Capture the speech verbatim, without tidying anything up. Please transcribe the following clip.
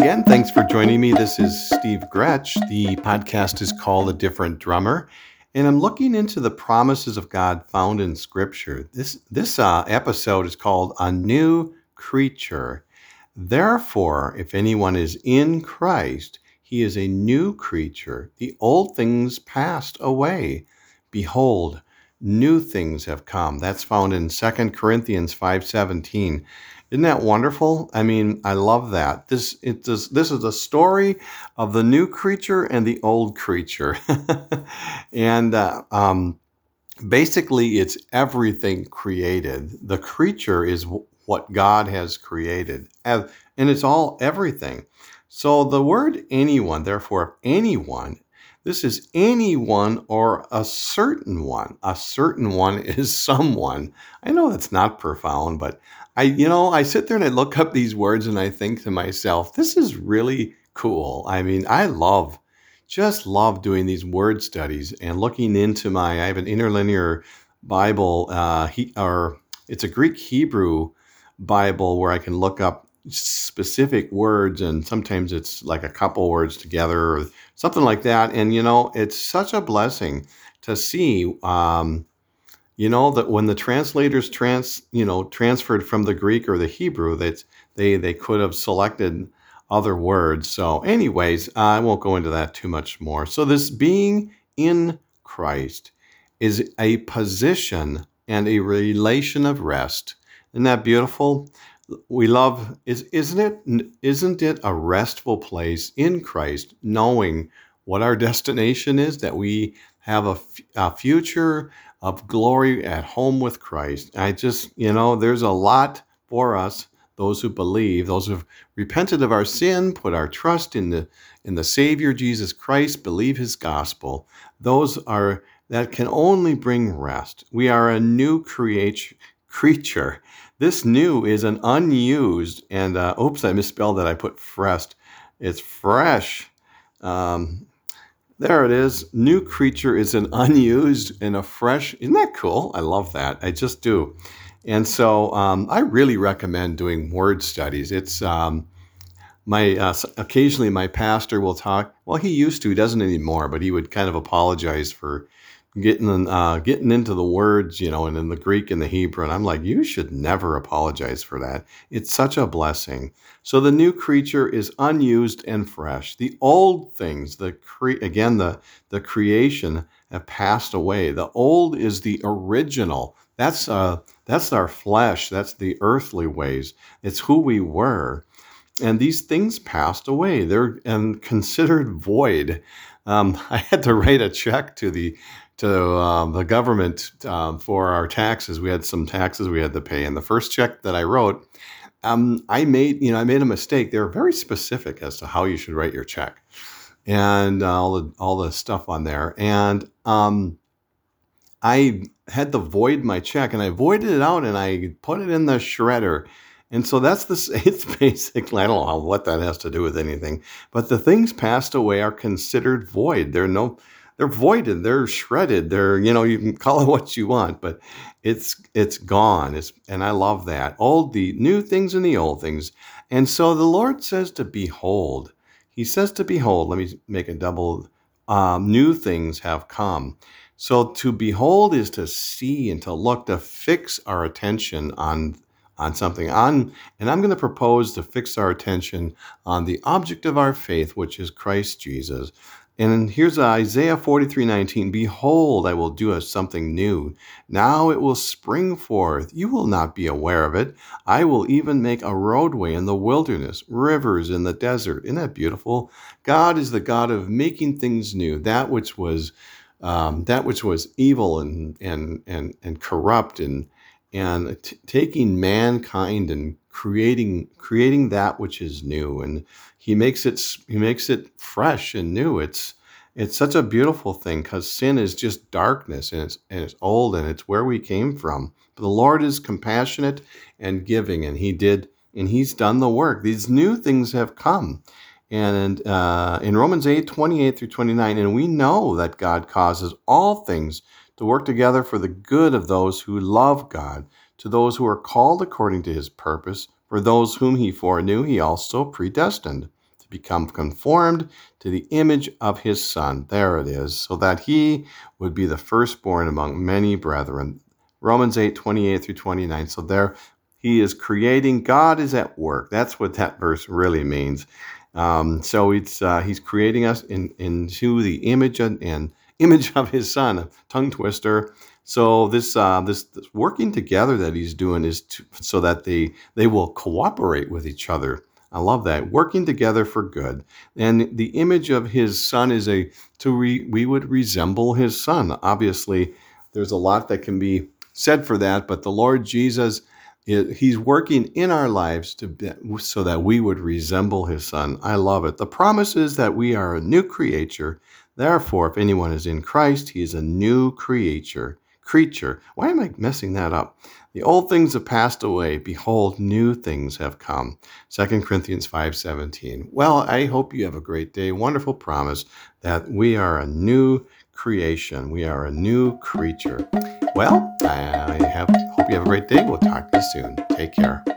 again. Thanks for joining me. This is Steve Gretsch. The podcast is called A Different Drummer, and I'm looking into the promises of God found in Scripture. This this uh, episode is called A New Creature. Therefore, if anyone is in Christ, he is a new creature. The old things passed away. Behold, new things have come. That's found in Second Corinthians five seventeen. Isn't that wonderful? I mean, I love that. This it does, this is a story of the new creature and the old creature. and uh, um, basically, it's everything created. The creature is w- what God has created. And and it's all everything. So the word anyone, therefore, anyone, this is anyone or a certain one. A certain one is someone. I know that's not profound, but I, you know, I sit there and I look up these words and I think to myself, this is really cool. I mean, I love, just love doing these word studies and looking into my, I have an interlinear Bible, uh, he, or it's a Greek Hebrew Bible where I can look up specific words, and sometimes it's like a couple words together or something like that. And, you know, it's such a blessing to see, um, you know, that when the translators trans, you know, transferred from the Greek or the Hebrew, that they, they could have selected other words. So anyways, I won't go into that too much more. So this being in Christ is a position and a relation of rest. Isn't that beautiful? We love, is, isn't it, isn't it a restful place in Christ, knowing what our destination is, that we have a, a future of glory at home with Christ. I just, you know, there's a lot for us, those who believe, those who've repented of our sin, put our trust in the in the Savior Jesus Christ, believe his gospel. Those are, that can only bring rest. We are a new create, creature. This new is an unused, and uh, oops, I misspelled that. I put fresh. It's fresh. Um, There it is. New creature is an unused and a fresh. Isn't that cool? I love that. I just do. And so um, I really recommend doing word studies. It's um, my uh, occasionally my pastor will talk. Well, he used to. He doesn't anymore. But he would kind of apologize for getting uh, getting into the words, you know, and in the Greek and the Hebrew. And I'm like, you should never apologize for that. It's such a blessing. So the new creature is unused and fresh. The old things, the cre- again, the, the creation have passed away. The old is the original. That's uh, that's our flesh. That's the earthly ways. It's who we were. And these things passed away. They're and considered void. Um, I had to write a check to the to um, the government um, for our taxes. We had some taxes we had to pay, and the first check that I wrote, um, I made you know I made a mistake. They were very specific as to how you should write your check, and uh, all the all the stuff on there. And um, I had to void my check, and I voided it out, and I put it in the shredder. And so that's the, it's basically, I don't know what that has to do with anything, but the things passed away are considered void. They're no, they're voided, they're shredded. They're, you know, you can call it what you want, but it's, it's gone. It's, and I love that. All the new things and the old things. And so the Lord says to behold, he says to behold, let me make a double, um, new things have come. So to behold is to see and to look, to fix our attention on on something on, and I'm going to propose to fix our attention on the object of our faith, which is Christ Jesus. And here's Isaiah forty-three nineteen. Behold, I will do a something new. Now it will spring forth. You will not be aware of it. I will even make a roadway in the wilderness, rivers in the desert. Isn't that beautiful? God is the God of making things new. That which was, um, that which was evil and and and and corrupt and and t- taking mankind and creating creating that which is new, and he makes it he makes it fresh and new. It's it's such a beautiful thing, because sin is just darkness, and it's and it's old, and it's where we came from. But the Lord is compassionate and giving, and he did and he's done the work. These new things have come. And uh, in Romans eight twenty-eight through twenty-nine, and we know that God causes all things to work together for the good of those who love God, to those who are called according to his purpose. For those whom he foreknew, he also predestined to become conformed to the image of his Son. There it is, so that he would be the firstborn among many brethren. Romans eight, twenty-eight through twenty-nine. So there he is creating. God is at work. That's what that verse really means. Um, so it's uh, he's creating us in, into the image and, and image of his Son, a tongue twister. So this, uh, this this working together that he's doing is to, so that they they will cooperate with each other. I love that, working together for good. And the image of his Son is a to re, we would resemble his Son. Obviously, there's a lot that can be said for that, but the Lord Jesus, he's working in our lives to be, so that we would resemble his Son. I love it. The promise is that we are a new creature. Therefore, if anyone is in Christ, he is a new creature. Creature. Why am I messing that up? The old things have passed away. Behold, new things have come. Second Corinthians five seventeen. Well, I hope you have a great day. Wonderful promise that we are a new creation. We are a new creature. Well, I have, hope you have a great day. We'll talk to you soon. Take care.